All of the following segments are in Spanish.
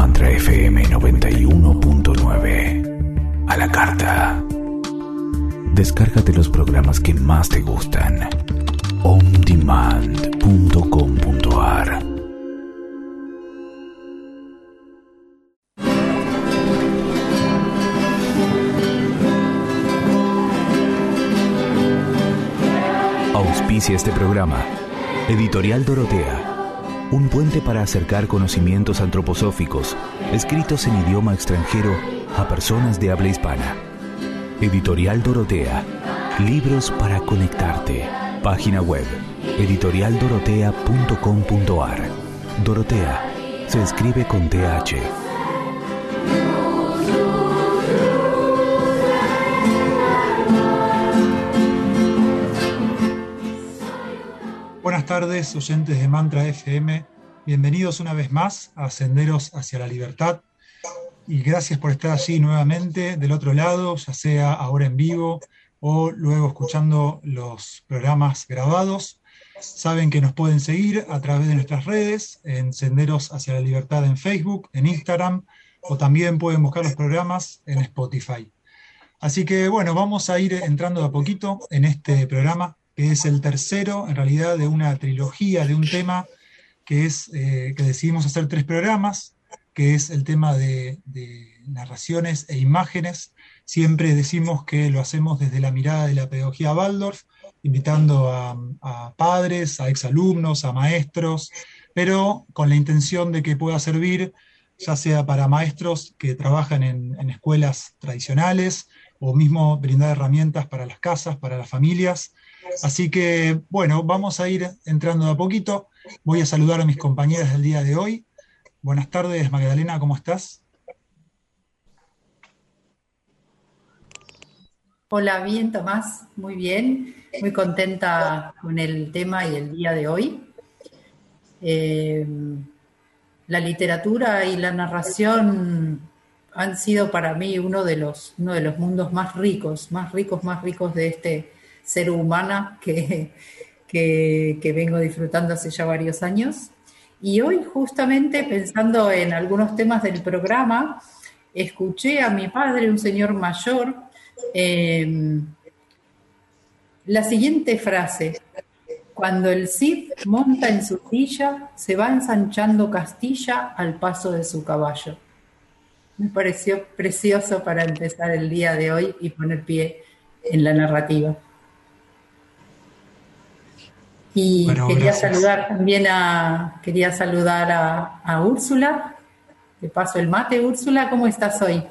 Mantra FM 91.9. A la carta. Descárgate los programas que más te gustan. ondemand.com.ar. Auspicia este programa. Editorial Dorotea. Un puente para acercar conocimientos antroposóficos, escritos en idioma extranjero a personas de habla hispana. Editorial Dorotea. Libros para conectarte. Página web: editorialdorotea.com.ar. Dorotea se escribe con TH. Buenas tardes, oyentes de Mantra FM. Bienvenidos una vez más a Senderos hacia la Libertad. Y gracias por estar allí nuevamente del otro lado, ya sea ahora en vivo o luego escuchando los programas grabados. Saben que nos pueden seguir a través de nuestras redes, en Senderos hacia la Libertad en Facebook, en Instagram, o también pueden buscar los programas en Spotify. Así que bueno, vamos a ir entrando de a poquito en este programa, que es el tercero, en realidad, de una trilogía, de un tema que decidimos hacer 3 programas, que es el tema de narraciones e imágenes. Siempre decimos que lo hacemos desde la mirada de la pedagogía Waldorf, invitando a padres, a exalumnos, a maestros, pero con la intención de que pueda servir ya sea para maestros que trabajan en escuelas tradicionales, o mismo brindar herramientas para las casas, para las familias. Así que, bueno, vamos a ir entrando de a poquito. Voy a saludar a mis compañeras del día de hoy. Buenas tardes, Magdalena, ¿cómo estás? Hola, bien, Tomás, muy bien. Muy contenta con el tema y el día de hoy. La literatura y la narración han sido para mí uno de los mundos más ricos de este ser humano que vengo disfrutando hace ya varios años. Y hoy, justamente pensando en algunos temas del programa, escuché a mi padre, un señor mayor, la siguiente frase: cuando el Cid monta en su silla, se va ensanchando Castilla al paso de su caballo. Me pareció precioso para empezar el día de hoy y poner pie en la narrativa. Y bueno, quería saludar a Úrsula. Te paso el mate, Úrsula, ¿cómo estás hoy?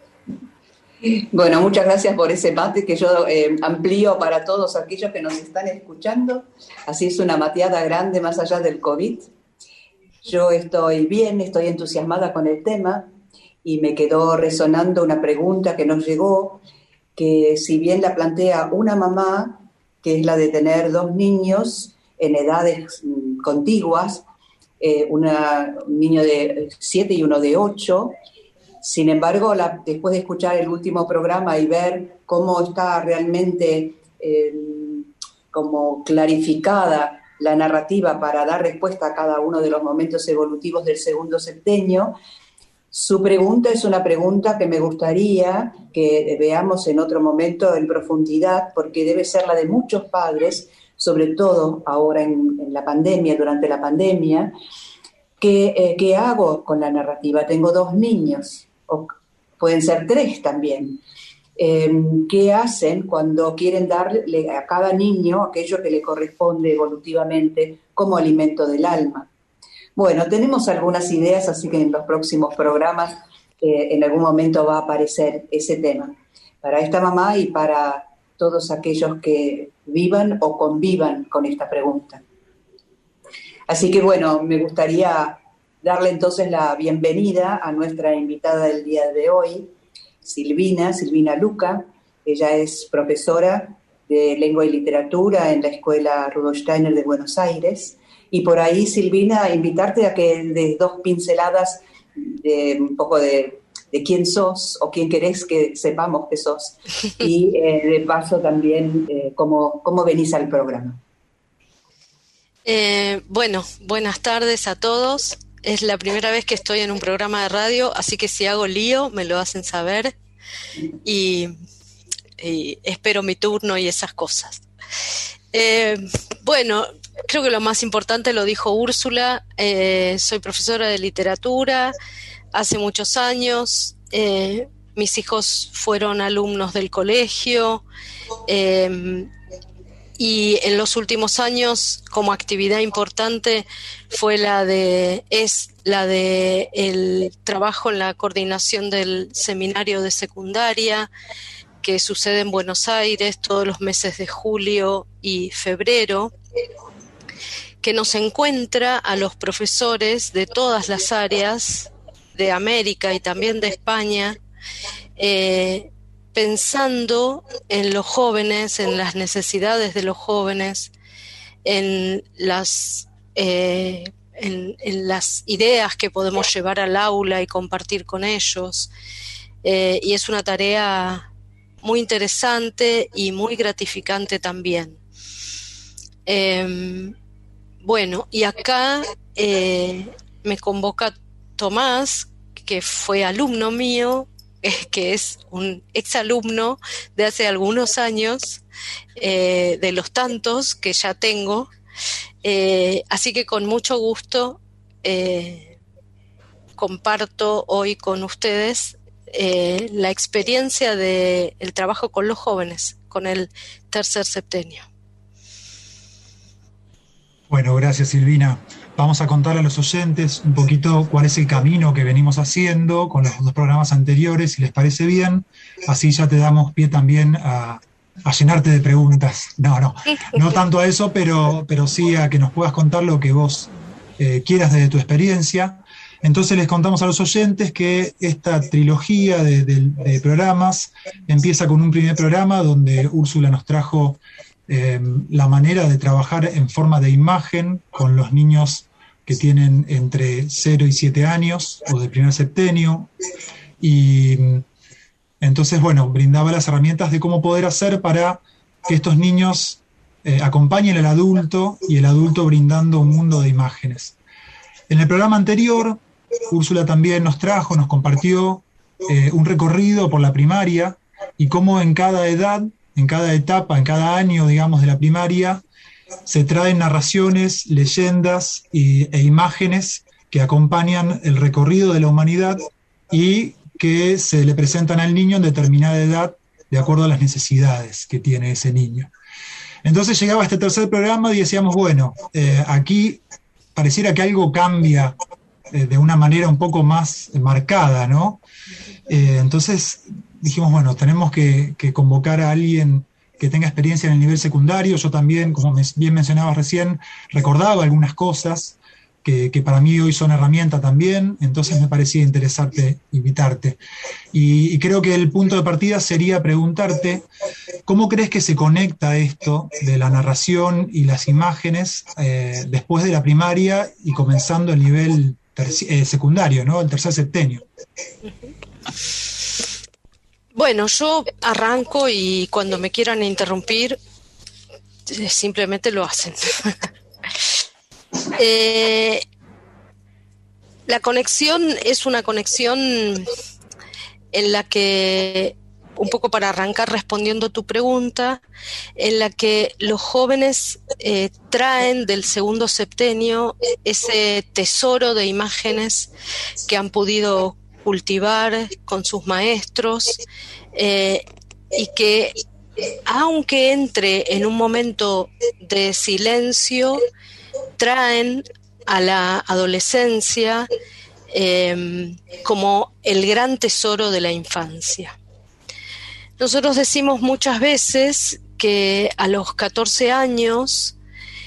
Bueno, muchas gracias por ese mate que yo amplío para todos aquellos que nos están escuchando. Así es una mateada grande más allá del COVID. Yo estoy bien, estoy entusiasmada con el tema y me quedó resonando una pregunta que nos llegó, que si bien la plantea una mamá, que es la de tener 2 niños en edades contiguas, un niño de 7 y uno de 8, sin embargo, después de escuchar el último programa y ver cómo está realmente como clarificada la narrativa para dar respuesta a cada uno de los momentos evolutivos del segundo septenio, su pregunta es una pregunta que me gustaría que veamos en otro momento en profundidad, porque debe ser la de muchos padres, sobre todo ahora en la pandemia, durante la pandemia. ¿Qué hago con la narrativa? Tengo 2 niños, o pueden ser 3 también. ¿Qué hacen cuando quieren darle a cada niño aquello que le corresponde evolutivamente como alimento del alma? Bueno, tenemos algunas ideas, así que en los próximos programas en algún momento va a aparecer ese tema para esta mamá y para todos aquellos que vivan o convivan con esta pregunta. Así que bueno, me gustaría darle entonces la bienvenida a nuestra invitada del día de hoy, Silvina Luca. Ella es profesora de Lengua y Literatura en la Escuela Rudolf Steiner de Buenos Aires. Y por ahí, Silvina, invitarte a que des 2 pinceladas de un poco de quién sos o quién querés que sepamos que sos. Y de paso también cómo venís al programa. Bueno, buenas tardes a todos. es la primera vez que estoy en un programa de radio, así que si hago lío me lo hacen saber y espero mi turno y esas cosas. Bueno, creo que lo más importante lo dijo Úrsula. Soy profesora de literatura hace muchos años. Mis hijos fueron alumnos del colegio y en los últimos años, como actividad importante, fue el trabajo en la coordinación del seminario de secundaria que sucede en Buenos Aires todos los meses de julio y febrero, que nos encuentra a los profesores de todas las áreas de América y también de España, pensando en los jóvenes, en las necesidades de los jóvenes, en las ideas que podemos llevar al aula y compartir con ellos. Y es una tarea muy interesante y muy gratificante también. Bueno, y acá me convoca Tomás, que fue alumno mío, que es un exalumno de hace algunos años, de los tantos que ya tengo, así que con mucho gusto comparto hoy con ustedes la experiencia del trabajo con los jóvenes, con el tercer septenio. Bueno, gracias Silvina. Vamos a contar a los oyentes un poquito cuál es el camino que venimos haciendo con los dos programas anteriores, si les parece bien. Así ya te damos pie también a llenarte de preguntas. No tanto a eso, pero sí a que nos puedas contar lo que vos quieras desde tu experiencia. Entonces les contamos a los oyentes que esta trilogía de programas empieza con un primer programa donde Úrsula nos trajo la manera de trabajar en forma de imagen con los niños que tienen entre 0 y 7 años o de primer septenio, y entonces, bueno, brindaba las herramientas de cómo poder hacer para que estos niños acompañen al adulto y el adulto brindando un mundo de imágenes. En el programa anterior, Úrsula también nos compartió un recorrido por la primaria y cómo en cada edad, en cada etapa, en cada año, digamos, de la primaria, se traen narraciones, leyendas e imágenes que acompañan el recorrido de la humanidad y que se le presentan al niño en determinada edad de acuerdo a las necesidades que tiene ese niño. Entonces llegaba este tercer programa y decíamos, bueno, aquí pareciera que algo cambia de una manera un poco más marcada, ¿no? Entonces dijimos, bueno, tenemos que convocar a alguien que tenga experiencia en el nivel secundario. Yo también, como bien mencionabas recién, recordaba algunas cosas que para mí hoy son herramienta también, entonces me parecía interesante invitarte. Y creo que el punto de partida sería preguntarte, ¿cómo crees que se conecta esto de la narración y las imágenes después de la primaria y comenzando el nivel secundario, ¿no? El tercer septenio? Bueno, yo arranco y cuando me quieran interrumpir, simplemente lo hacen. La conexión es una conexión en la que, un poco para arrancar respondiendo tu pregunta, en la que los jóvenes traen del segundo septenio ese tesoro de imágenes que han podido cultivar con sus maestros y que, aunque entre en un momento de silencio, traen a la adolescencia como el gran tesoro de la infancia. Nosotros decimos muchas veces que a los 14 años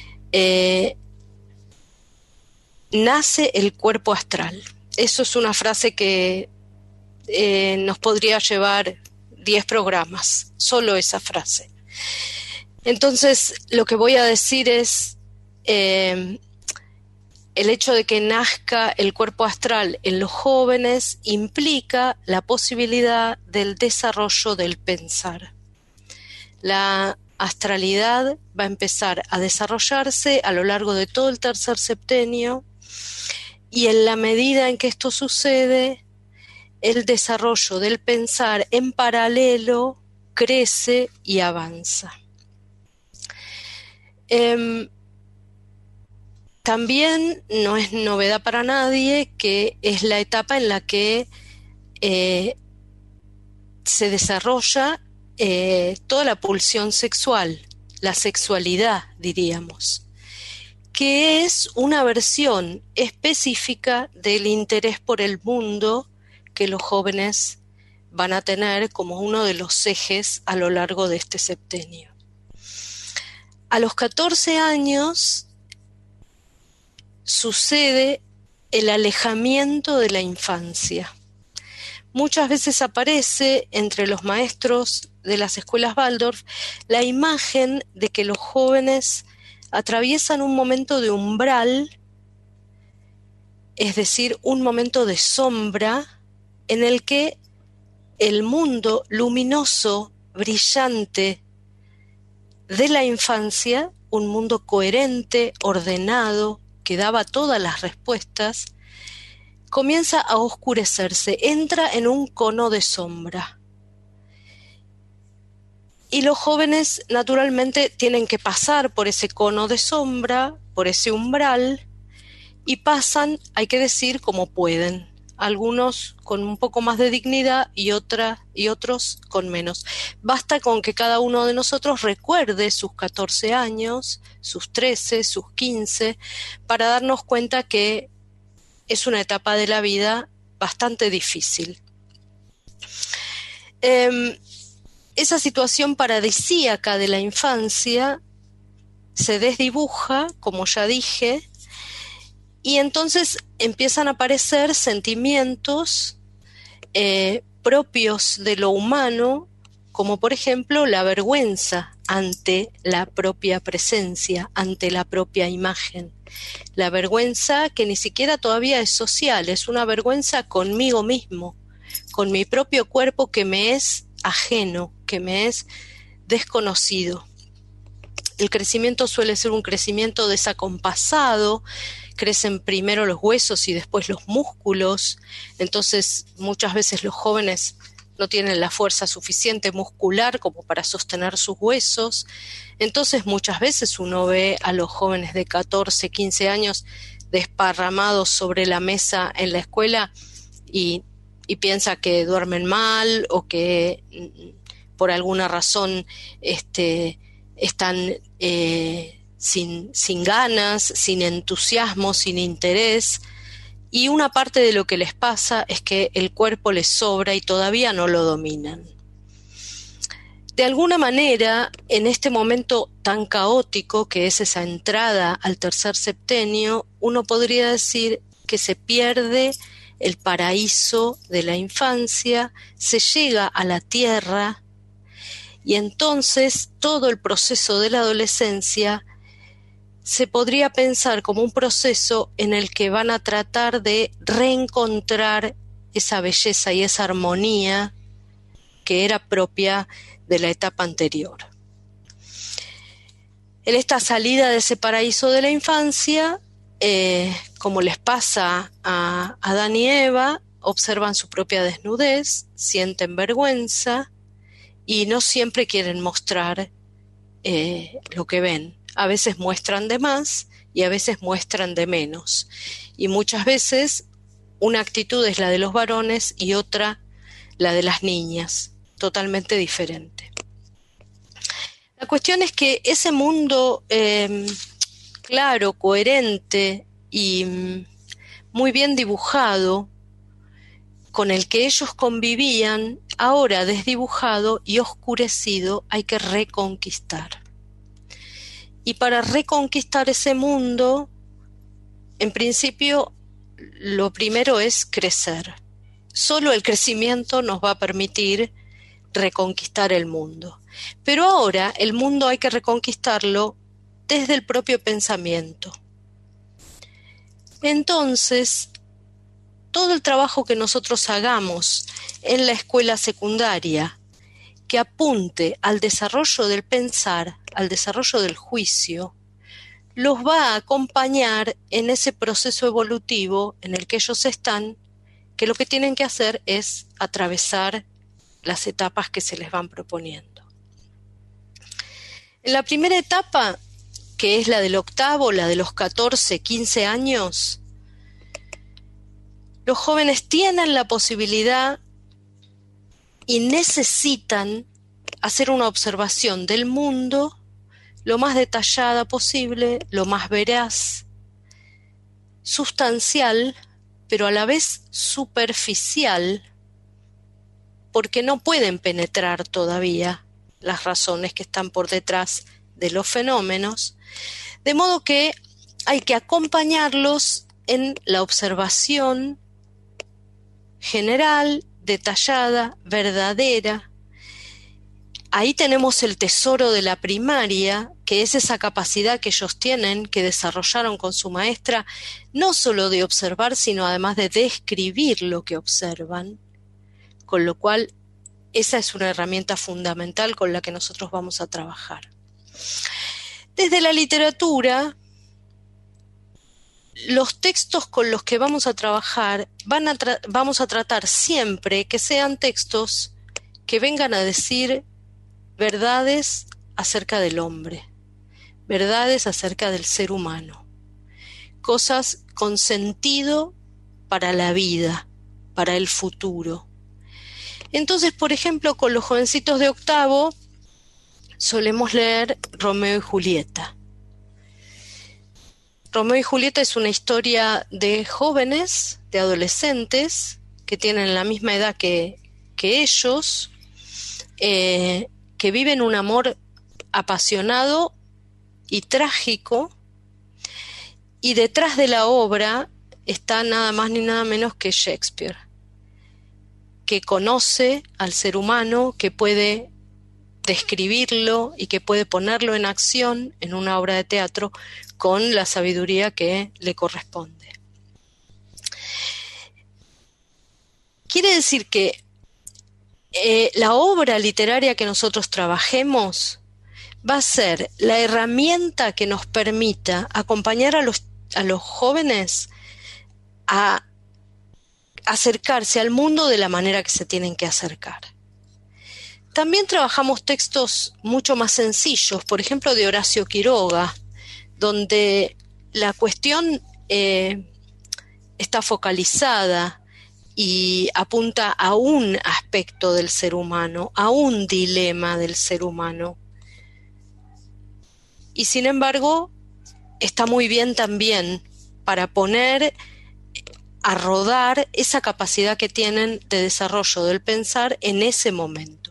nace el cuerpo astral. Eso es una frase que nos podría llevar 10 programas, solo esa frase. Entonces, lo que voy a decir es el hecho de que nazca el cuerpo astral en los jóvenes implica la posibilidad del desarrollo del pensar. La astralidad va a empezar a desarrollarse a lo largo de todo el tercer septenio y en la medida en que esto sucede, el desarrollo del pensar en paralelo crece y avanza. También no es novedad para nadie que es la etapa en la que se desarrolla toda la pulsión sexual, la sexualidad, diríamos, que es una versión específica del interés por el mundo que los jóvenes van a tener como uno de los ejes a lo largo de este septenio. A los 14 años sucede el alejamiento de la infancia. Muchas veces aparece entre los maestros de las escuelas Waldorf la imagen de que los jóvenes atraviesan un momento de umbral, es decir, un momento de sombra en el que el mundo luminoso, brillante de la infancia, un mundo coherente, ordenado, que daba todas las respuestas, comienza a oscurecerse, entra en un cono de sombra. Y los jóvenes naturalmente tienen que pasar por ese cono de sombra, por ese umbral, y pasan, hay que decir, como pueden. Algunos con un poco más de dignidad y otros con menos. Basta con que cada uno de nosotros recuerde sus 14 años, sus 13, sus 15, para darnos cuenta que es una etapa de la vida bastante difícil. Esa situación paradisíaca de la infancia se desdibuja, como ya dije, y entonces empiezan a aparecer sentimientos propios de lo humano, como por ejemplo la vergüenza ante la propia presencia, ante la propia imagen. La vergüenza que ni siquiera todavía es social, es una vergüenza conmigo mismo, con mi propio cuerpo que me es ajeno, que me es desconocido. El crecimiento suele ser un crecimiento desacompasado, crecen primero los huesos y después los músculos, entonces muchas veces los jóvenes no tienen la fuerza suficiente muscular como para sostener sus huesos, entonces muchas veces uno ve a los jóvenes de 14, 15 años desparramados sobre la mesa en la escuela y piensa que duermen mal o que por alguna razón están sin ganas, sin entusiasmo, sin interés, y una parte de lo que les pasa es que el cuerpo les sobra y todavía no lo dominan. De alguna manera, en este momento tan caótico que es esa entrada al tercer septenio, uno podría decir que se pierde el paraíso de la infancia, se llega a la tierra, y entonces todo el proceso de la adolescencia se podría pensar como un proceso en el que van a tratar de reencontrar esa belleza y esa armonía que era propia de la etapa anterior. En esta salida de ese paraíso de la infancia, como les pasa a Adán y Eva, observan su propia desnudez, sienten vergüenza y no siempre quieren mostrar lo que ven. A veces muestran de más y a veces muestran de menos. Y muchas veces una actitud es la de los varones y otra la de las niñas, totalmente diferente. La cuestión es que ese mundo claro, coherente y muy bien dibujado, con el que ellos convivían, ahora desdibujado y oscurecido, hay que reconquistar. Y para reconquistar ese mundo, en principio, lo primero es crecer. Solo el crecimiento nos va a permitir reconquistar el mundo. Pero ahora el mundo hay que reconquistarlo desde el propio pensamiento. Entonces, todo el trabajo que nosotros hagamos en la escuela secundaria, que apunte al desarrollo del pensar, al desarrollo del juicio, los va a acompañar en ese proceso evolutivo en el que ellos están, que lo que tienen que hacer es atravesar las etapas que se les van proponiendo. En la primera etapa, que es la del octavo, la de los 14, 15 años, los jóvenes tienen la posibilidad y necesitan hacer una observación del mundo lo más detallada posible, lo más veraz, sustancial, pero a la vez superficial, porque no pueden penetrar todavía las razones que están por detrás de los fenómenos, de modo que hay que acompañarlos en la observación general, detallada, verdadera. Ahí tenemos el tesoro de la primaria, que es esa capacidad que ellos tienen, que desarrollaron con su maestra, no solo de observar, sino además de describir lo que observan, con lo cual esa es una herramienta fundamental con la que nosotros vamos a trabajar. Desde la literatura, los textos con los que vamos a trabajar vamos a tratar siempre que sean textos que vengan a decir verdades acerca del hombre, verdades acerca del ser humano, cosas con sentido para la vida, para el futuro. Entonces, por ejemplo, con los jovencitos de octavo solemos leer Romeo y Julieta. Romeo y Julieta es una historia de jóvenes, de adolescentes, que tienen la misma edad que ellos, que viven un amor apasionado y trágico, y detrás de la obra está nada más ni nada menos que Shakespeare, que conoce al ser humano, que puede describirlo y que puede ponerlo en acción en una obra de teatro con la sabiduría que le corresponde. Quiere decir que la obra literaria que nosotros trabajemos va a ser la herramienta que nos permita acompañar a los jóvenes a acercarse al mundo de la manera que se tienen que acercar. También trabajamos textos mucho más sencillos, por ejemplo de Horacio Quiroga, donde la cuestión está focalizada y apunta a un aspecto del ser humano, a un dilema del ser humano. Y sin embargo, está muy bien también para poner a rodar esa capacidad que tienen de desarrollo del pensar en ese momento.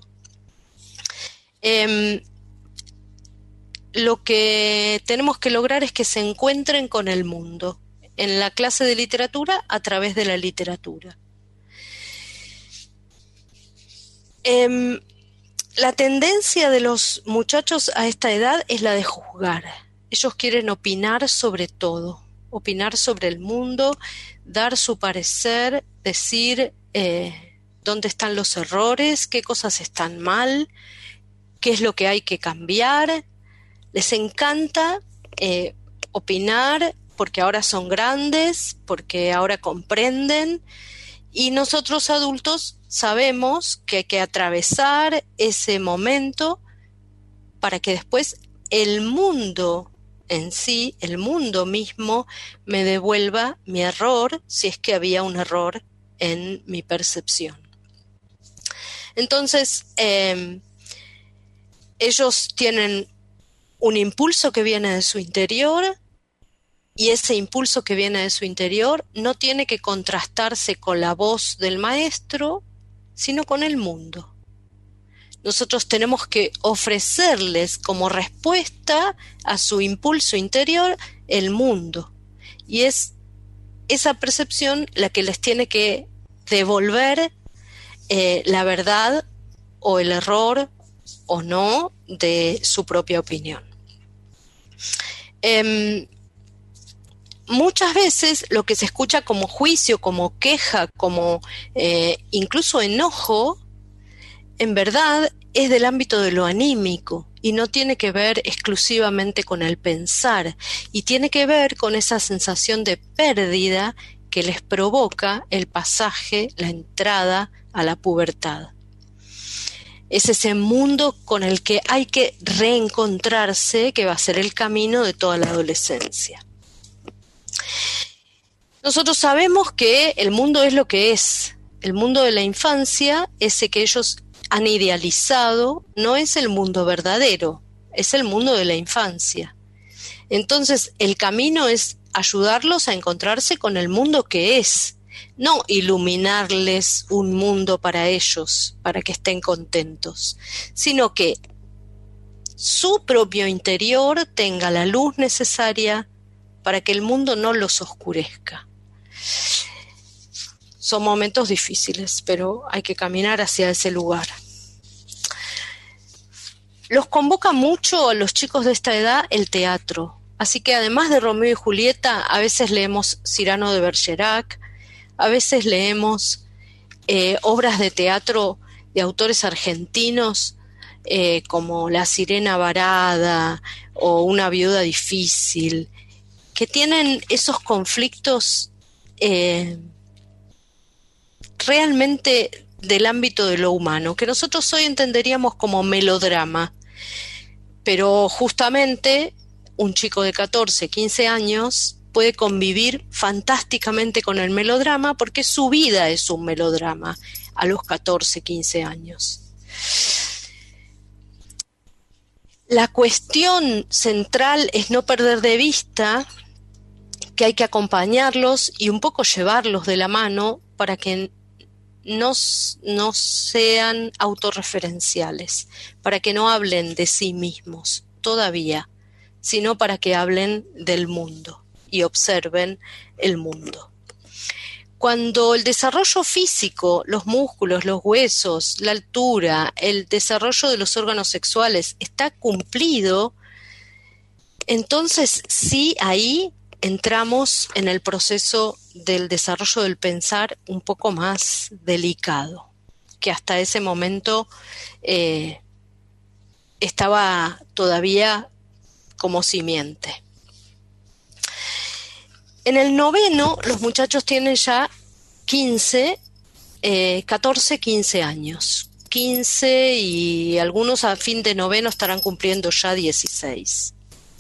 Lo que tenemos que lograr es que se encuentren con el mundo en la clase de literatura a través de la literatura. La tendencia de los muchachos a esta edad es la de juzgar. Ellos quieren opinar sobre todo, opinar sobre el mundo, dar su parecer, decir dónde están los errores, qué cosas están mal, qué es lo que hay que cambiar. Les encanta opinar porque ahora son grandes, porque ahora comprenden, y nosotros adultos sabemos que hay que atravesar ese momento para que después el mundo en sí, el mundo mismo, me devuelva mi error, si es que había un error en mi percepción. Entonces, ellos tienen un impulso que viene de su interior, y ese impulso que viene de su interior no tiene que contrastarse con la voz del maestro, sino con el mundo. Nosotros tenemos que ofrecerles como respuesta a su impulso interior el mundo. Y es esa percepción la que les tiene que devolver la verdad o el error o no de su propia opinión. Muchas veces lo que se escucha como juicio, como queja, como incluso enojo, en verdad es del ámbito de lo anímico y no tiene que ver exclusivamente con el pensar, y tiene que ver con esa sensación de pérdida que les provoca el pasaje, la entrada a la pubertad. Es ese mundo con el que hay que reencontrarse, que va a ser el camino de toda la adolescencia. Nosotros sabemos que el mundo es lo que es. El mundo de la infancia, ese que ellos han idealizado, no es el mundo verdadero, es el mundo de la infancia. Entonces, el camino es ayudarlos a encontrarse con el mundo que es, no iluminarles un mundo para ellos, para que estén contentos, sino que su propio interior tenga la luz necesaria para que el mundo no los oscurezca. Son momentos difíciles, pero hay que caminar hacia ese lugar. Los convoca mucho a los chicos de esta edad el teatro, así que además de Romeo y Julieta, a veces leemos Cyrano de Bergerac, a veces leemos obras de teatro de autores argentinos como La Sirena Varada o Una viuda difícil, que tienen esos conflictos realmente del ámbito de lo humano, que nosotros hoy entenderíamos como melodrama, pero justamente un chico de 14, 15 años puede convivir fantásticamente con el melodrama porque su vida es un melodrama a los 14, 15 años. La cuestión central es no perder de vista que hay que acompañarlos y un poco llevarlos de la mano para que no sean autorreferenciales, para que no hablen de sí mismos todavía, sino para que hablen del mundo y observen el mundo. Cuando el desarrollo físico, los músculos, los huesos, la altura, el desarrollo de los órganos sexuales está cumplido, entonces sí, ahí entramos en el proceso del desarrollo del pensar un poco más delicado, que hasta ese momento estaba todavía como simiente. En el noveno, los muchachos tienen ya 14, 15 años. 15 y algunos a fin de noveno estarán cumpliendo ya 16.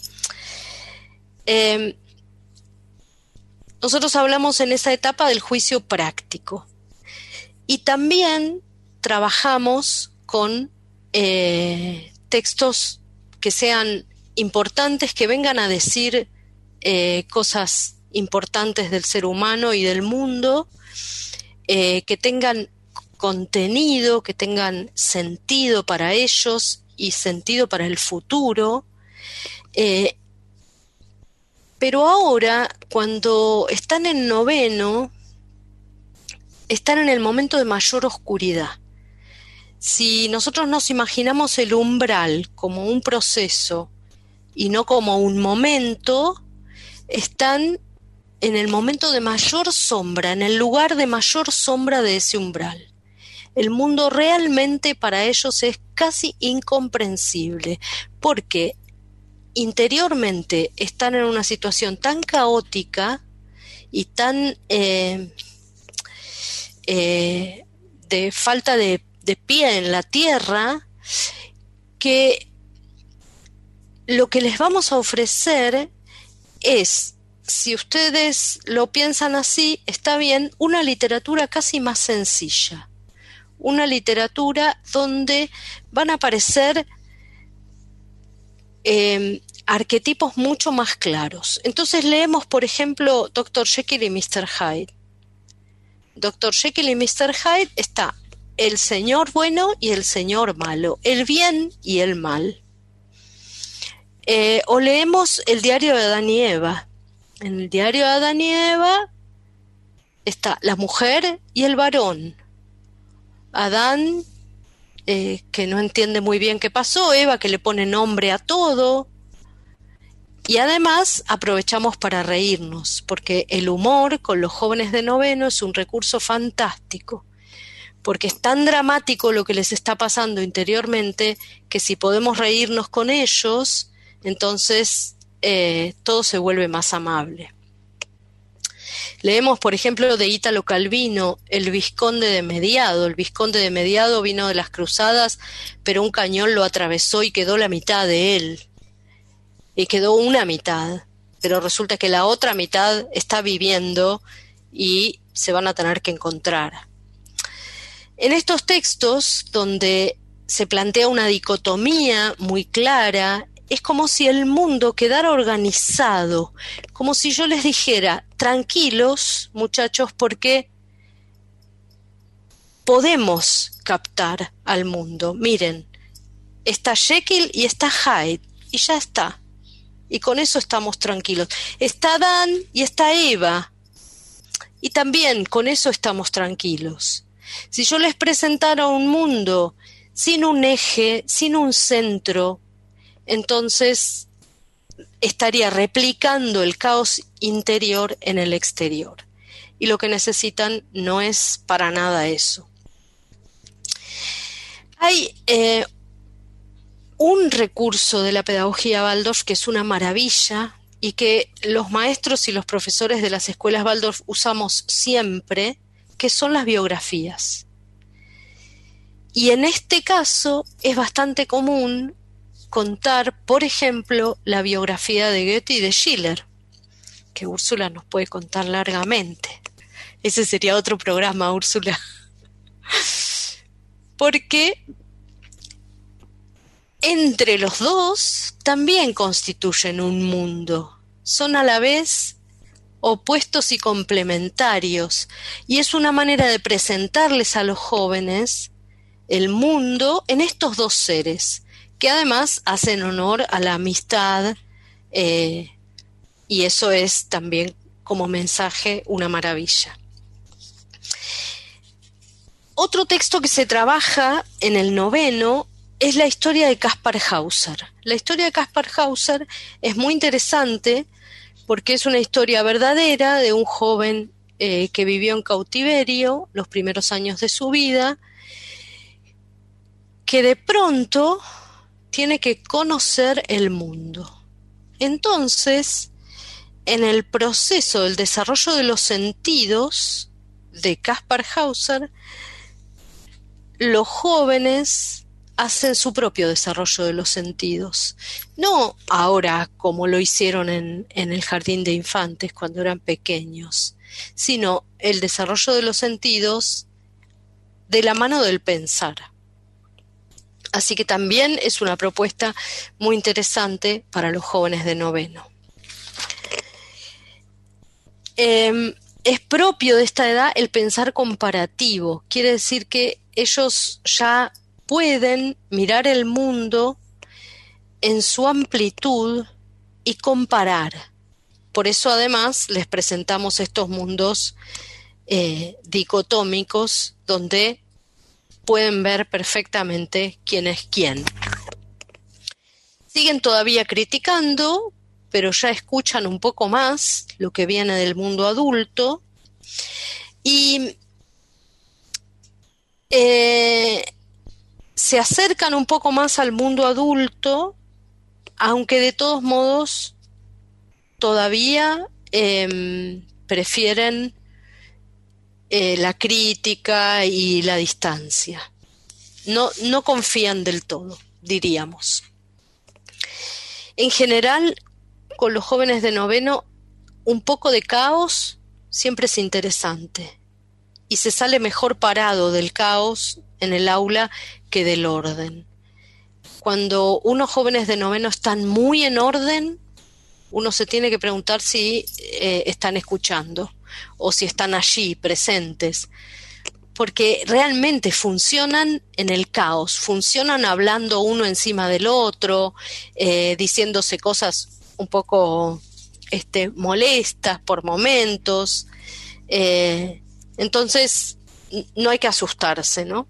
Nosotros hablamos en esa etapa del juicio práctico y también trabajamos con textos que sean importantes, que vengan a decir cosas importantes del ser humano y del mundo, que tengan contenido, que tengan sentido para ellos y sentido para el futuro. Pero ahora, cuando están en noveno, están en el momento de mayor oscuridad. Si nosotros nos imaginamos el umbral como un proceso y no como un momento, están en el momento de mayor sombra, en el lugar de mayor sombra de ese umbral. El mundo realmente para ellos es casi incomprensible, porque interiormente están en una situación tan caótica y tan de falta de pie en la tierra, que lo que les vamos a ofrecer es, si ustedes lo piensan así, está bien, una literatura casi más sencilla, una literatura donde van a aparecer arquetipos mucho más claros. Entonces leemos, por ejemplo, Dr. Jekyll y Mr. Hyde. Dr. Jekyll y Mr. Hyde está el señor bueno y el señor malo, el bien y el mal. O leemos el diario de Adán y Eva. En el diario de Adán y Eva está la mujer y el varón. Adán, que no entiende muy bien qué pasó, Eva, que le pone nombre a todo. Y además aprovechamos para reírnos, porque el humor con los jóvenes de noveno es un recurso fantástico, porque es tan dramático lo que les está pasando interiormente que si podemos reírnos con ellos, entonces todo se vuelve más amable. Leemos, por ejemplo, de Ítalo Calvino, el Vizconde de Mediado. El Vizconde de Mediado vino de las cruzadas, pero un cañón lo atravesó y quedó la mitad de él. Y quedó una mitad, pero resulta que la otra mitad está viviendo y se van a tener que encontrar. En estos textos, donde se plantea una dicotomía muy clara, es como si el mundo quedara organizado, como si yo les dijera, tranquilos, muchachos, porque podemos captar al mundo. Miren, está Jekyll y está Hyde, y ya está. Y con eso estamos tranquilos. Está Adán y está Eva, y también con eso estamos tranquilos. Si yo les presentara un mundo sin un eje, sin un centro, entonces estaría replicando el caos interior en el exterior. Y lo que necesitan no es para nada eso. Hay un recurso de la pedagogía Waldorf que es una maravilla y que los maestros y los profesores de las escuelas Waldorf usamos siempre, que son las biografías. Y en este caso es bastante común contar, por ejemplo, la biografía de Goethe y de Schiller, que Úrsula nos puede contar largamente. Ese sería otro programa, Úrsula. Porque entre los dos también constituyen un mundo. Son a la vez opuestos y complementarios, y es una manera de presentarles a los jóvenes el mundo en estos dos seres, que además hacen honor a la amistad, y eso es también como mensaje una maravilla. Otro texto que se trabaja en el noveno es la historia de Kaspar Hauser. La historia de Kaspar Hauser es muy interesante porque es una historia verdadera de un joven que vivió en cautiverio los primeros años de su vida, que de pronto tiene que conocer el mundo. Entonces, en el proceso del desarrollo de los sentidos de Kaspar Hauser, los jóvenes hacen su propio desarrollo de los sentidos. No ahora como lo hicieron en el jardín de infantes cuando eran pequeños, sino el desarrollo de los sentidos de la mano del pensar. Así que también es una propuesta muy interesante para los jóvenes de noveno. Es propio de esta edad el pensar comparativo. Quiere decir que ellos ya pueden mirar el mundo en su amplitud y comparar. Por eso además les presentamos estos mundos dicotómicos donde pueden ver perfectamente quién es quién. Siguen todavía criticando, pero ya escuchan un poco más lo que viene del mundo adulto y se acercan un poco más al mundo adulto, aunque de todos modos todavía prefieren la crítica y la distancia. No confían del todo, diríamos. En general, con los jóvenes de noveno, un poco de caos siempre es interesante y se sale mejor parado del caos en el aula que del orden. Cuando unos jóvenes de noveno están muy en orden, uno se tiene que preguntar si están escuchando o si están allí presentes, porque realmente funcionan en el caos, funcionan hablando uno encima del otro, diciéndose cosas un poco molestas por momentos, entonces no hay que asustarse, ¿no?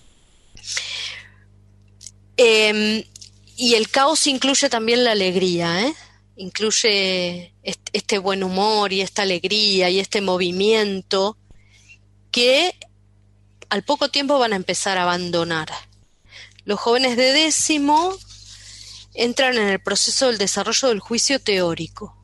Y el caos incluye también la alegría, incluye este buen humor y esta alegría y este movimiento que al poco tiempo van a empezar a abandonar. Los jóvenes de 10º entran en el proceso del desarrollo del juicio teórico.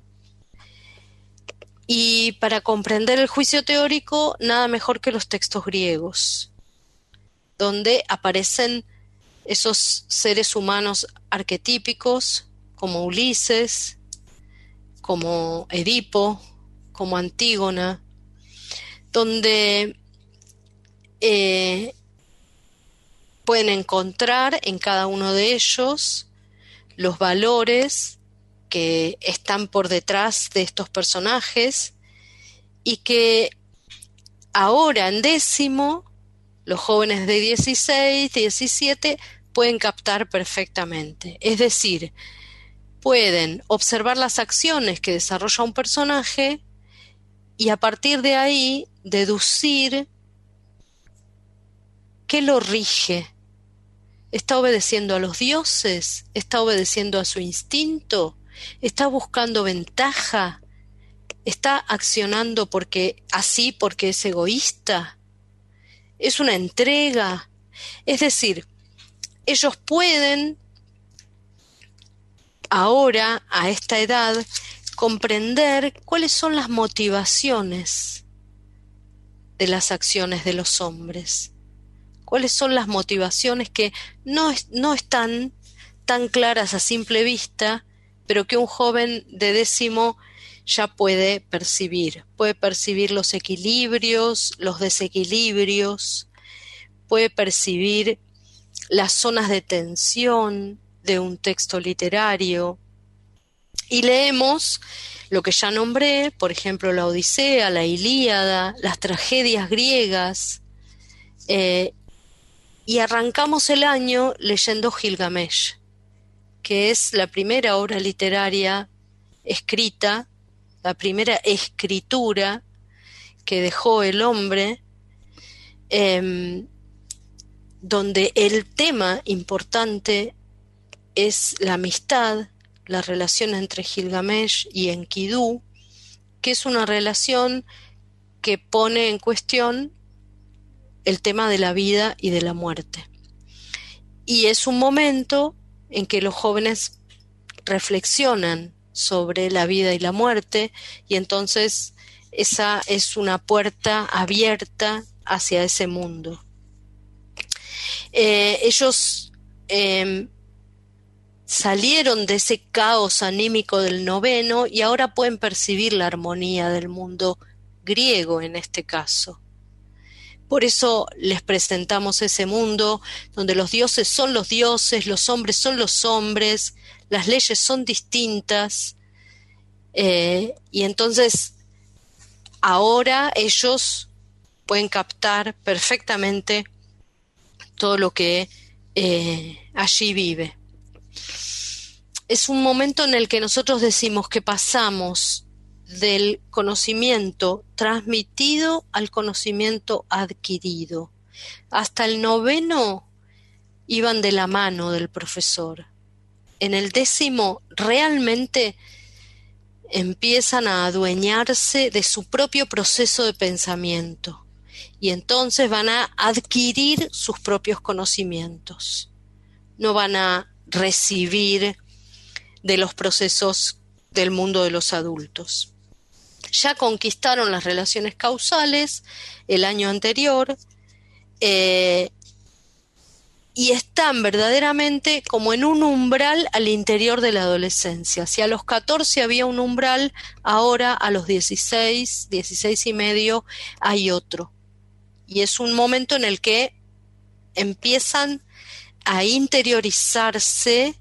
Y para comprender el juicio teórico, nada mejor que los textos griegos, donde aparecen esos seres humanos arquetípicos, como Ulises, como Edipo, como Antígona, donde pueden encontrar en cada uno de ellos los valores que están por detrás de estos personajes y que ahora en 10º los jóvenes de 16, 17 pueden captar perfectamente. Es decir, pueden observar las acciones que desarrolla un personaje y a partir de ahí deducir qué lo rige. ¿Está obedeciendo a los dioses? ¿Está obedeciendo a su instinto? ¿Está buscando ventaja? ¿Está accionando porque es egoísta? ¿Es una entrega? Es decir, ellos pueden ahora, a esta edad, comprender cuáles son las motivaciones de las acciones de los hombres. Cuáles son las motivaciones que no están tan claras a simple vista, pero que un joven de 10º ya puede percibir. Puede percibir los equilibrios, los desequilibrios, puede percibir las zonas de tensión de un texto literario. Y leemos lo que ya nombré, por ejemplo, la Odisea, la Ilíada, las tragedias griegas, y arrancamos el año leyendo Gilgamesh, que es la primera obra literaria escrita, la primera escritura que dejó el hombre, donde el tema importante es la amistad, la relación entre Gilgamesh y Enkidu, que es una relación que pone en cuestión el tema de la vida y de la muerte. Y es un momento en que los jóvenes reflexionan sobre la vida y la muerte, y entonces esa es una puerta abierta hacia ese mundo. Ellos salieron de ese caos anímico del 9º y ahora pueden percibir la armonía del mundo griego en este caso. Por eso les presentamos ese mundo donde los dioses son los dioses, los hombres son los hombres, las leyes son distintas, y entonces ahora ellos pueden captar perfectamente todo lo que allí vive. Es un momento en el que nosotros decimos que pasamos del conocimiento transmitido al conocimiento adquirido. Hasta el 9º iban de la mano del profesor. En el 10º realmente empiezan a adueñarse de su propio proceso de pensamiento y entonces van a adquirir sus propios conocimientos. No van a recibir de los procesos del mundo de los adultos. Ya conquistaron las relaciones causales el año anterior, y están verdaderamente como en un umbral al interior de la adolescencia. Si a los 14 había un umbral, ahora a los 16, 16 y medio hay otro. Y es un momento en el que empiezan a interiorizarse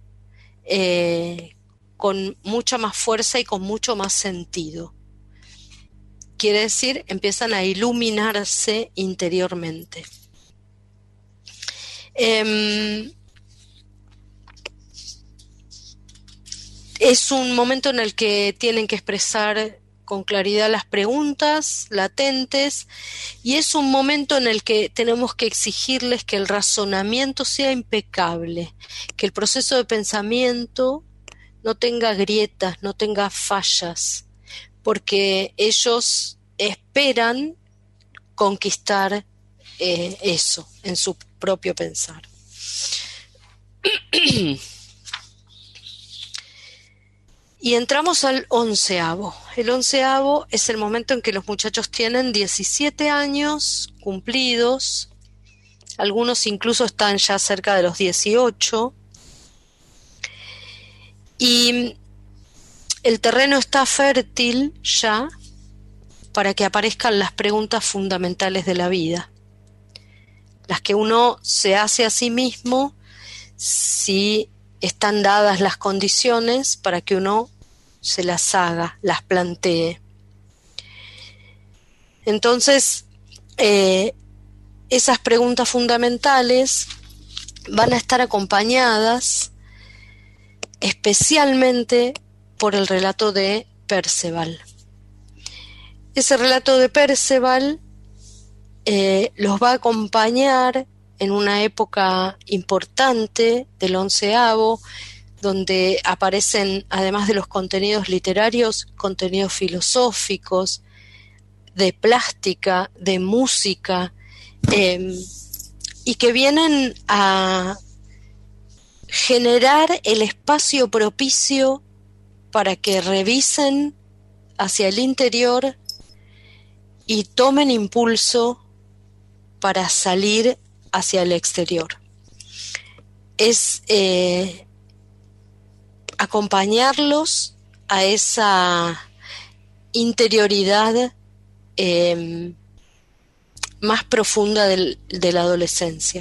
con mucha más fuerza y con mucho más sentido. Quiere decir, empiezan a iluminarse interiormente. Es un momento en el que tienen que expresar con claridad las preguntas latentes, y es un momento en el que tenemos que exigirles que el razonamiento sea impecable, que el proceso de pensamiento no tenga grietas, no tenga fallas, porque ellos esperan conquistar eso en su propio pensar. Y entramos al 11avo. El 11avo es el momento en que los muchachos tienen 17 años cumplidos, algunos incluso están ya cerca de los 18, y el terreno está fértil ya para que aparezcan las preguntas fundamentales de la vida, las que uno se hace a sí mismo si están dadas las condiciones para que uno se las haga, las plantee. Entonces, esas preguntas fundamentales van a estar acompañadas especialmente por el relato de Perceval. Ese relato de Perceval los va a acompañar en una época importante del 11avo, donde aparecen, además de los contenidos literarios, contenidos filosóficos, de plástica, de música, y que vienen a generar el espacio propicio para que revisen hacia el interior y tomen impulso para salir hacia el exterior. Es acompañarlos a esa interioridad más profunda de la adolescencia.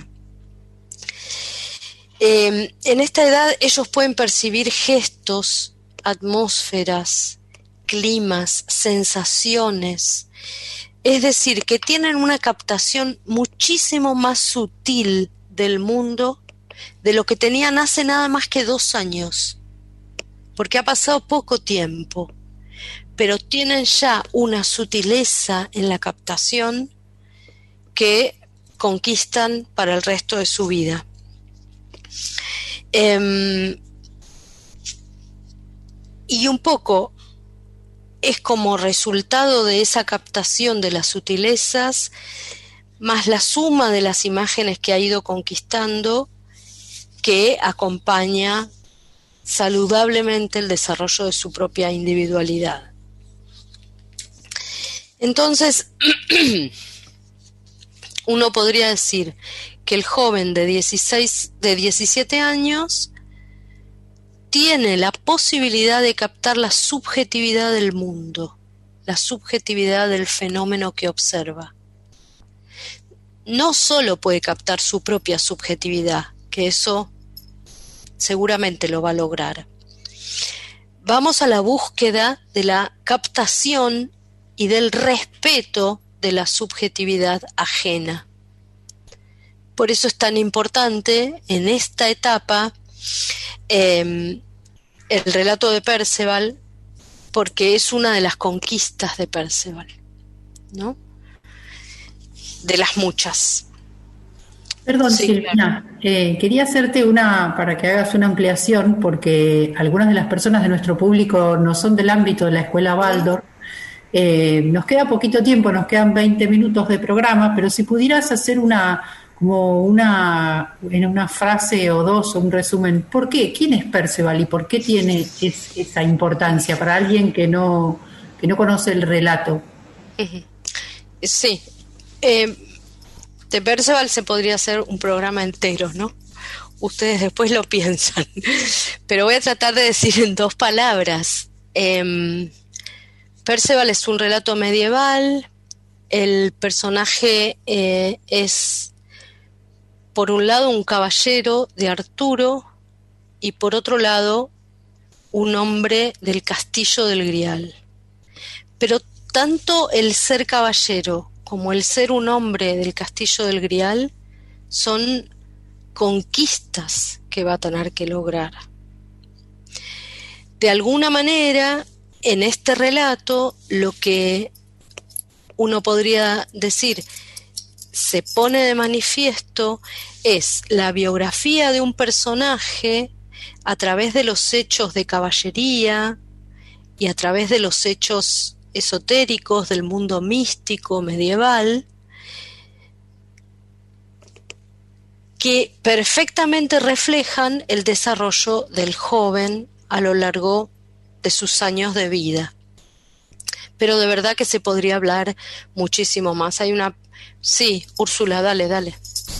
En esta edad ellos pueden percibir gestos, atmósferas, climas, sensaciones, es decir, que tienen una captación muchísimo más sutil del mundo de lo que tenían hace nada más que 2 años, porque ha pasado poco tiempo, pero tienen ya una sutileza en la captación que conquistan para el resto de su vida. Y un poco es como resultado de esa captación de las sutilezas, más la suma de las imágenes que ha ido conquistando, que acompaña saludablemente el desarrollo de su propia individualidad. Entonces, uno podría decir que el joven de 17 años tiene la posibilidad de captar la subjetividad del mundo, la subjetividad del fenómeno que observa. No solo puede captar su propia subjetividad, que eso seguramente lo va a lograr. Vamos a la búsqueda de la captación y del respeto de la subjetividad ajena. Por eso es tan importante en esta etapa el relato de Perceval, porque es una de las conquistas de Perceval, ¿no? De las muchas. Perdón, Sí, Silvina, quería hacerte para que hagas una ampliación, porque algunas de las personas de nuestro público no son del ámbito de la Escuela Waldorf. Nos queda poquito tiempo, nos quedan 20 minutos de programa, pero si pudieras hacer en una frase o dos, o un resumen, ¿por qué? ¿Quién es Perceval y por qué tiene esa importancia para alguien que no conoce el relato? Sí. De Perceval se podría hacer un programa entero, ¿no? Ustedes después lo piensan. Pero voy a tratar de decir en 2 palabras. Perceval es un relato medieval. El personaje es, por un lado, un caballero de Arturo y por otro lado, un hombre del castillo del Grial. Pero tanto el ser caballero como el ser un hombre del castillo del Grial son conquistas que va a tener que lograr. De alguna manera, en este relato, lo que uno podría decir se pone de manifiesto es la biografía de un personaje a través de los hechos de caballería y a través de los hechos esotéricos del mundo místico medieval, que perfectamente reflejan el desarrollo del joven a lo largo de sus años de vida. Pero de verdad que se podría hablar muchísimo más. Sí, Úrsula, dale.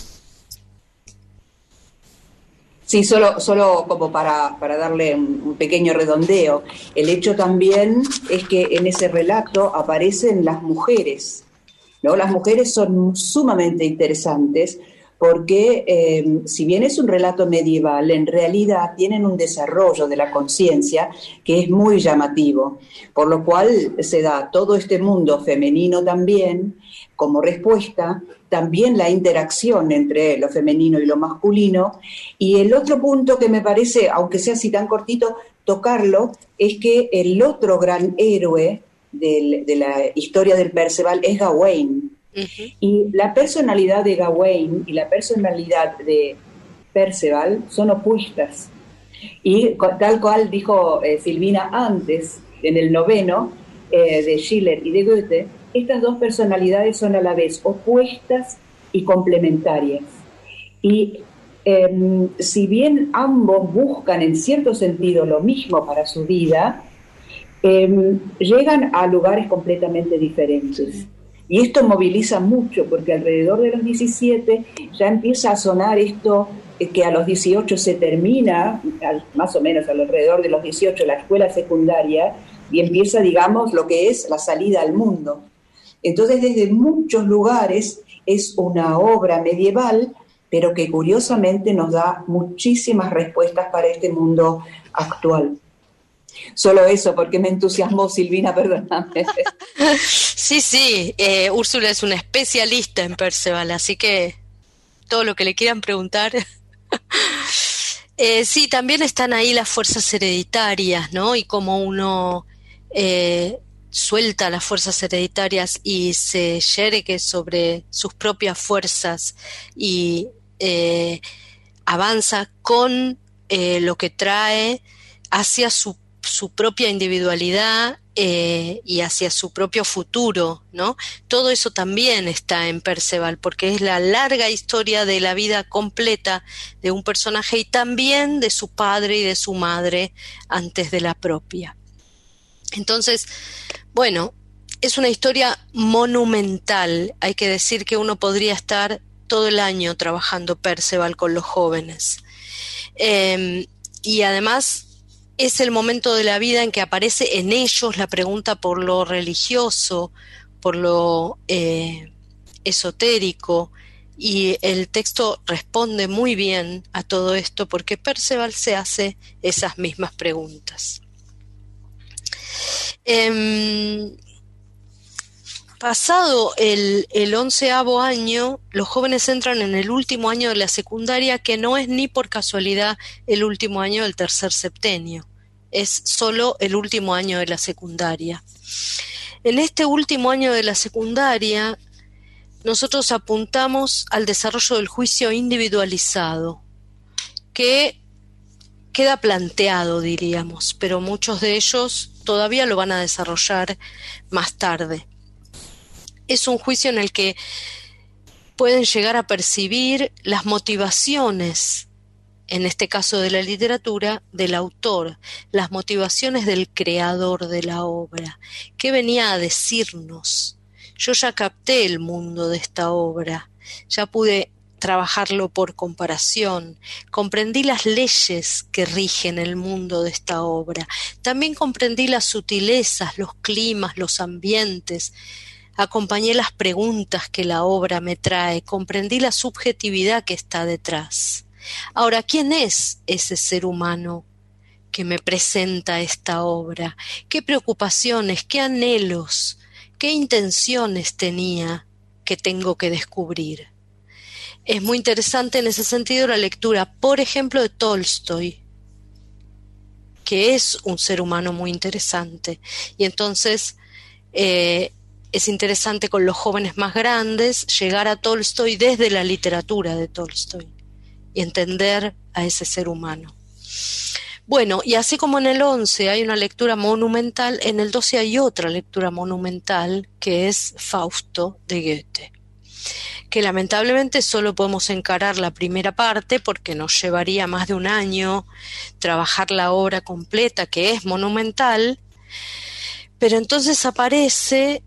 Sí, solo como para darle un pequeño redondeo. El hecho también es que en ese relato aparecen las mujeres, ¿no? Las mujeres son sumamente interesantes porque si bien es un relato medieval, en realidad tienen un desarrollo de la conciencia que es muy llamativo, por lo cual se da todo este mundo femenino también como respuesta, también la interacción entre lo femenino y lo masculino. Y el otro punto que me parece, aunque sea así tan cortito, tocarlo, es que el otro gran héroe de la historia del Perceval es Gawain. Uh-huh. Y la personalidad de Gawain y la personalidad de Perceval son opuestas. Y tal cual dijo Silvina antes, en el noveno, de Schiller y de Goethe, estas dos personalidades son a la vez opuestas y complementarias. Y si bien ambos buscan en cierto sentido lo mismo para su vida, llegan a lugares completamente diferentes. Y esto moviliza mucho, porque alrededor de los 17 ya empieza a sonar esto que a los 18 se termina, más o menos alrededor de los 18, la escuela secundaria, y empieza, digamos, lo que es la salida al mundo. Entonces, desde muchos lugares es una obra medieval, pero que curiosamente nos da muchísimas respuestas para este mundo actual. Solo eso, porque me entusiasmó Silvina, perdóname. Sí, Úrsula es una especialista en Perceval, así que todo lo que le quieran preguntar. Sí, también están ahí las fuerzas hereditarias, ¿no? Y cómo uno suelta las fuerzas hereditarias y se yergue sobre sus propias fuerzas y avanza con lo que trae hacia su propia individualidad y hacia su propio futuro, ¿no? Todo eso también está en Perceval, porque es la larga historia de la vida completa de un personaje y también de su padre y de su madre antes de la propia. Entonces, bueno, es una historia monumental. Hay que decir que uno podría estar todo el año trabajando Perceval con los jóvenes. Y además es el momento de la vida en que aparece en ellos la pregunta por lo religioso, por lo esotérico, y el texto responde muy bien a todo esto porque Perceval se hace esas mismas preguntas. Pasado el 11º año, los jóvenes entran en el último año de la secundaria, que no es ni por casualidad el último año del tercer septenio, es solo el último año de la secundaria. En este último año de la secundaria, nosotros apuntamos al desarrollo del juicio individualizado, que queda planteado, diríamos, pero muchos de ellos todavía lo van a desarrollar más tarde. Es un juicio en el que pueden llegar a percibir las motivaciones, en este caso de la literatura, del autor, las motivaciones del creador de la obra. ¿Qué venía a decirnos? Yo ya capté el mundo de esta obra, ya pude trabajarlo por comparación, comprendí las leyes que rigen el mundo de esta obra, también comprendí las sutilezas, los climas, los ambientes, acompañé las preguntas que la obra me trae, comprendí la subjetividad que está detrás. Ahora, ¿quién es ese ser humano que me presenta esta obra? ¿Qué preocupaciones, qué anhelos, qué intenciones tenía que tengo que descubrir? Es muy interesante en ese sentido la lectura, por ejemplo, de Tolstoy, que es un ser humano muy interesante. Y entonces es interesante con los jóvenes más grandes llegar a Tolstoy desde la literatura de Tolstoy y entender a ese ser humano. Bueno, y así como en el 11 hay una lectura monumental, en el 12 hay otra lectura monumental que es Fausto de Goethe, que lamentablemente solo podemos encarar la primera parte porque nos llevaría más de un año trabajar la obra completa, que es monumental, pero entonces aparece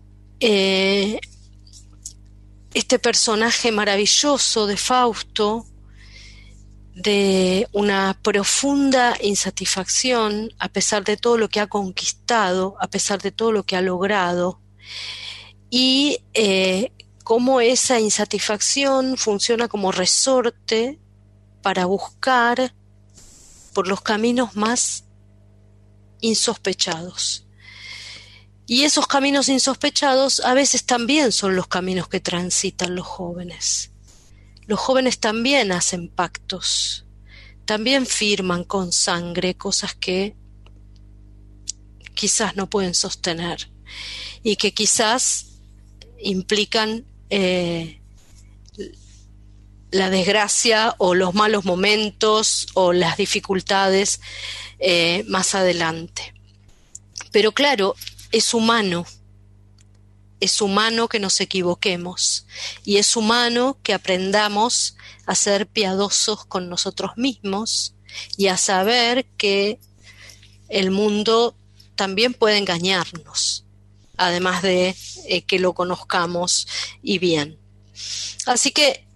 este personaje maravilloso de Fausto, de una profunda insatisfacción a pesar de todo lo que ha conquistado, a pesar de todo lo que ha logrado, y cómo esa insatisfacción funciona como resorte para buscar por los caminos más insospechados. Y esos caminos insospechados a veces también son los caminos que transitan los jóvenes. Los jóvenes también hacen pactos, también firman con sangre cosas que quizás no pueden sostener y que quizás implican la desgracia o los malos momentos o las dificultades más adelante. Pero claro, es humano que nos equivoquemos y es humano que aprendamos a ser piadosos con nosotros mismos y a saber que el mundo también puede engañarnos, además de que lo conozcamos y bien. Así que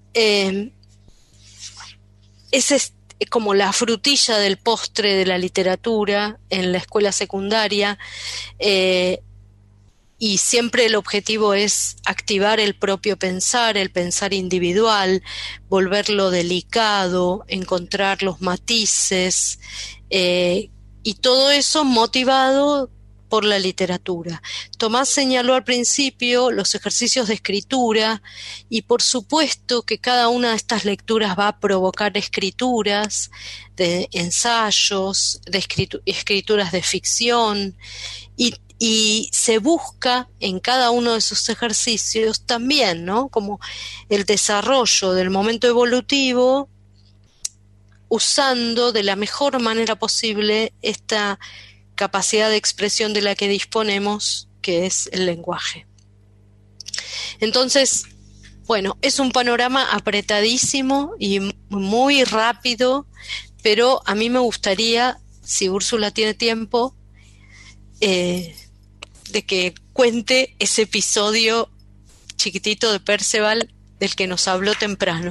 esa es como la frutilla del postre de la literatura en la escuela secundaria, y siempre el objetivo es activar el propio pensar, el pensar individual, volverlo delicado, encontrar los matices, y todo eso motivado por la literatura. Tomás señaló al principio los ejercicios de escritura y por supuesto que cada una de estas lecturas va a provocar escrituras de ensayos, de escrituras de ficción y se busca en cada uno de esos ejercicios también, ¿no? Como el desarrollo del momento evolutivo usando de la mejor manera posible esta capacidad de expresión de la que disponemos, que es el lenguaje. Entonces, bueno, es un panorama apretadísimo y muy rápido, pero a mí me gustaría, si Úrsula tiene tiempo, de que cuente ese episodio chiquitito de Perceval del que nos habló temprano.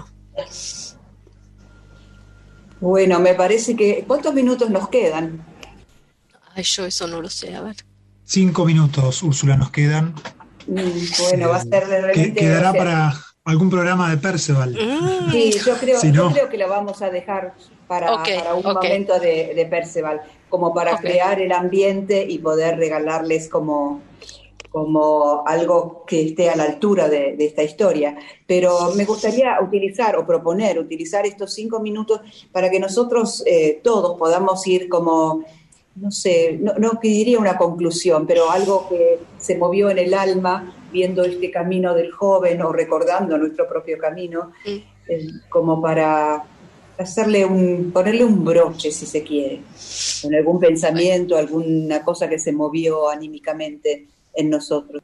Bueno, me parece que... ¿Cuántos minutos nos quedan? Ay, yo eso no lo sé, a ver. 5 minutos, Úrsula, nos quedan. Bueno, va a ser de repente... Quedará para algún programa de Perceval. Sí, yo creo, si no... yo creo que lo vamos a dejar para un momento de Perceval, como para crear el ambiente y poder regalarles como algo que esté a la altura de esta historia. Pero me gustaría utilizar estos 5 minutos para que nosotros todos podamos ir como, no sé, no diría una conclusión, pero algo que se movió en el alma viendo este camino del joven o recordando nuestro propio camino, como para ponerle un broche, si se quiere, con algún pensamiento, alguna cosa que se movió anímicamente en nosotros.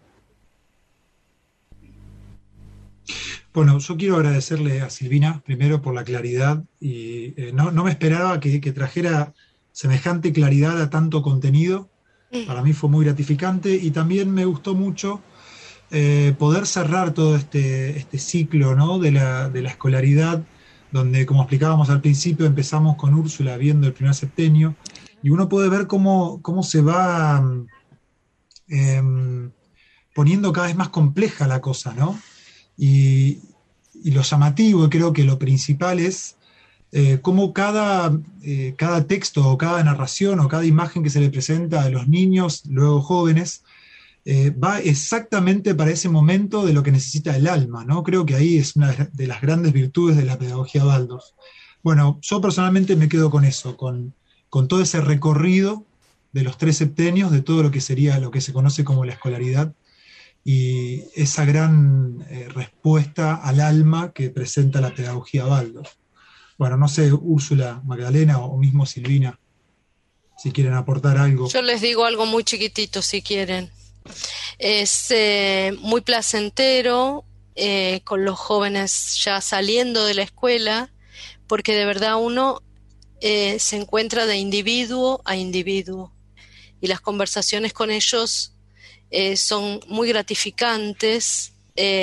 Bueno, yo quiero agradecerle a Silvina primero por la claridad y no me esperaba que trajera semejante claridad a tanto contenido. Para mí fue muy gratificante y también me gustó mucho poder cerrar todo este ciclo, ¿no? de la escolaridad, donde, como explicábamos al principio, empezamos con Úrsula viendo el primer septenio y uno puede ver cómo se va poniendo cada vez más compleja la cosa, ¿no? Y lo llamativo, creo que lo principal es cómo cada texto o cada narración o cada imagen que se le presenta a los niños, luego jóvenes, va exactamente para ese momento de lo que necesita el alma, ¿no? Creo que ahí es una de las grandes virtudes de la pedagogía Waldorf. Bueno, yo personalmente me quedo con eso, con todo ese recorrido de los 3 septenios, de todo lo que sería lo que se conoce como la escolaridad, y esa gran respuesta al alma que presenta la pedagogía Waldorf. Bueno, no sé, Úrsula, Magdalena o mismo Silvina, si quieren aportar algo. Yo les digo algo muy chiquitito si quieren. Es muy placentero con los jóvenes ya saliendo de la escuela, porque de verdad uno se encuentra de individuo a individuo y las conversaciones con ellos son muy gratificantes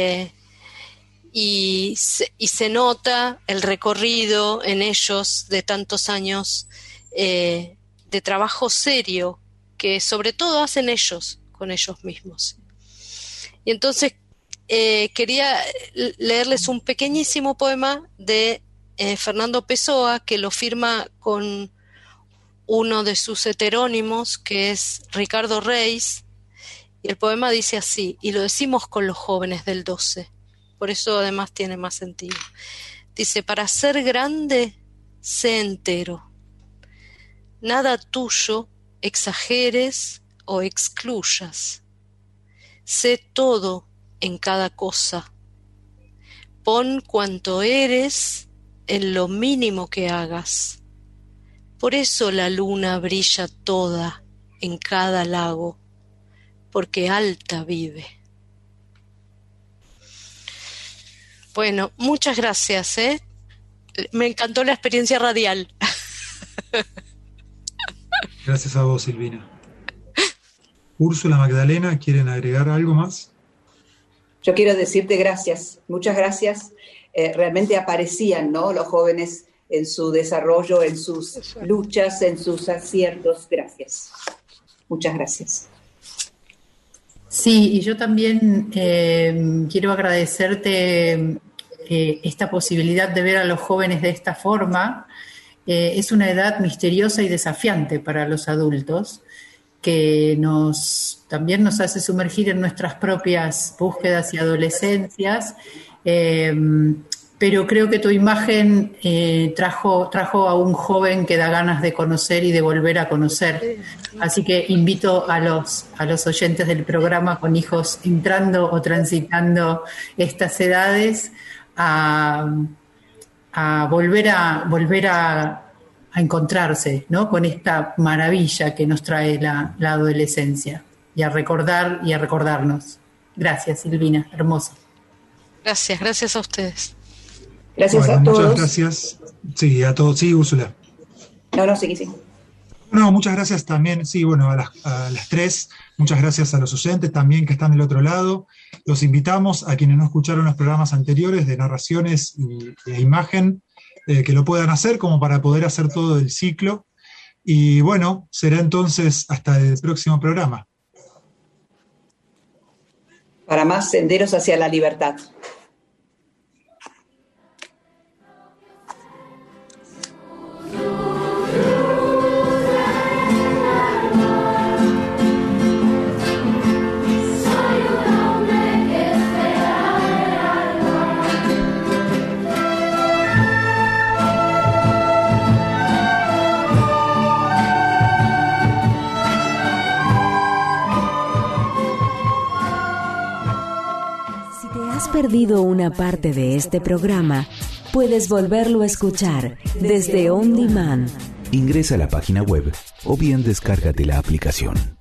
y se nota el recorrido en ellos de tantos años de trabajo serio que sobre todo hacen ellos con ellos mismos. Y entonces quería leerles un pequeñísimo poema de Fernando Pessoa, que lo firma con uno de sus heterónimos, que es Ricardo Reis, y el poema dice así, y lo decimos con los jóvenes del 12, por eso además tiene más sentido. Dice: para ser grande, sé entero. Nada tuyo exageres o excluyas. Sé todo en cada cosa. Pon cuanto eres en lo mínimo que hagas. Por eso la luna brilla toda en cada lago, porque alta vive. Bueno, muchas gracias, Me encantó la experiencia radial. Gracias a vos, Silvina. Úrsula, Magdalena, ¿quieren agregar algo más? Yo quiero decirte gracias, muchas gracias. Realmente aparecían, ¿no?, los jóvenes en su desarrollo, en sus luchas, en sus aciertos. Gracias. Muchas gracias. Sí, y yo también quiero agradecerte esta posibilidad de ver a los jóvenes de esta forma. Es una edad misteriosa y desafiante para los adultos, que también nos hace sumergir en nuestras propias búsquedas y adolescencias, pero creo que tu imagen trajo a un joven que da ganas de conocer y de volver a conocer. Así que invito a los oyentes del programa con hijos entrando o transitando estas edades a volver a encontrarse, ¿no?, con esta maravilla que nos trae la adolescencia, y a recordar y a recordarnos. Gracias, Silvina, hermosa. Gracias a ustedes. Gracias a todos. Muchas gracias. Sí, a todos. Sí, Úrsula. No, sí. No, muchas gracias también, sí, bueno, a las tres. Muchas gracias a los oyentes también que están del otro lado. Los invitamos a quienes no escucharon los programas anteriores de narraciones e imagen, que lo puedan hacer como para poder hacer todo el ciclo. Y bueno, será entonces hasta el próximo programa. Para más Senderos hacia la Libertad. Perdido una parte de este programa, puedes volverlo a escuchar desde On Demand. Ingresa a la página web o bien descárgate la aplicación.